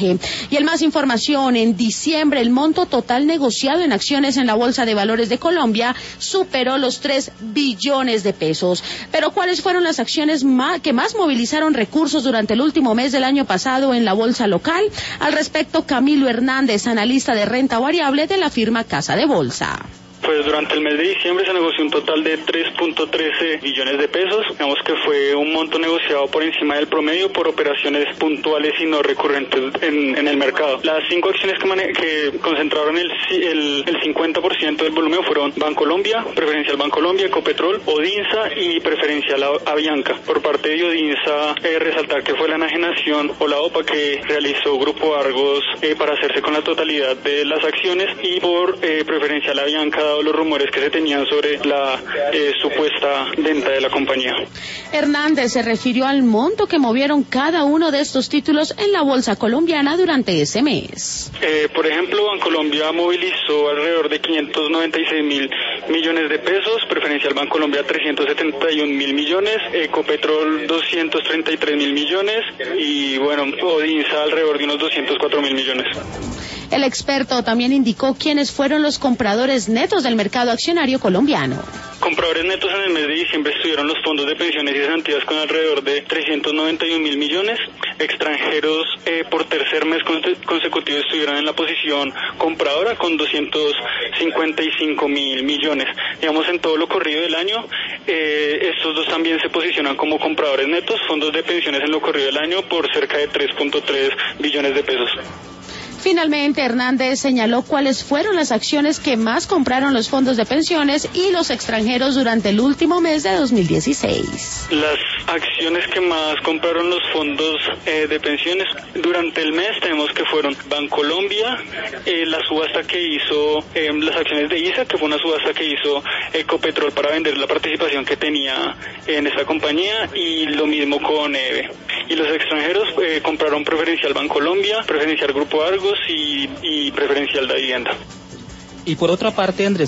porcentaje. Y en más información, en diciembre el monto total negociado en acciones en la Bolsa de Valores de Colombia superó los 3 billones de pesos. Pero ¿cuáles fueron las acciones que más movilizaron recursos durante el último mes del año pasado en la bolsa local? Al respecto, Camilo Hernández, analista de renta variable de la firma Casa de Bolsa. Pues durante el mes de diciembre se negoció un total de 3.13 billones de pesos. Digamos que fue un monto negociado por encima del promedio por operaciones puntuales y no recurrentes en el mercado. Las 5 acciones que concentraron el 50% del volumen fueron Bancolombia, Preferencial Bancolombia, Ecopetrol, Odinsa y Preferencial Avianca. Por parte de Odinsa, resaltar que fue la enajenación o la OPA que realizó Grupo Argos para hacerse con la totalidad de las acciones, y por Preferencial Avianca, los rumores que se tenían sobre la supuesta venta de la compañía. Hernández se refirió al monto que movieron cada uno de estos títulos en la bolsa colombiana durante ese mes. Por ejemplo, Bancolombia movilizó alrededor de 596.000 millones de pesos, Preferencial Bancolombia 371.000 millones, Ecopetrol 233.000 millones y bueno, Odinsa alrededor de unos 204.000 millones. El experto también indicó quiénes fueron los compradores netos del mercado accionario colombiano. Compradores netos en el mes de diciembre estuvieron los fondos de pensiones y cesantías con alrededor de 391.000 millones. Extranjeros por tercer mes consecutivo estuvieron en la posición compradora con 255.000 millones. Digamos, en todo lo corrido del año, estos dos también se posicionan como compradores netos, fondos de pensiones en lo corrido del año por cerca de 3.3 billones de pesos. Finalmente, Hernández señaló cuáles fueron las acciones que más compraron los fondos de pensiones y los extranjeros durante el último mes de 2016. Las acciones que más compraron los fondos de pensiones durante el mes tenemos que fueron Bancolombia, la subasta que hizo las acciones de ISA, que fue una subasta que hizo Ecopetrol para vender la participación que tenía en esta compañía, y lo mismo con EVE. Y los extranjeros compraron Preferencial Bancolombia, Preferencial Grupo Argos y Preferencial de Vivienda. Y por otra parte, Andrés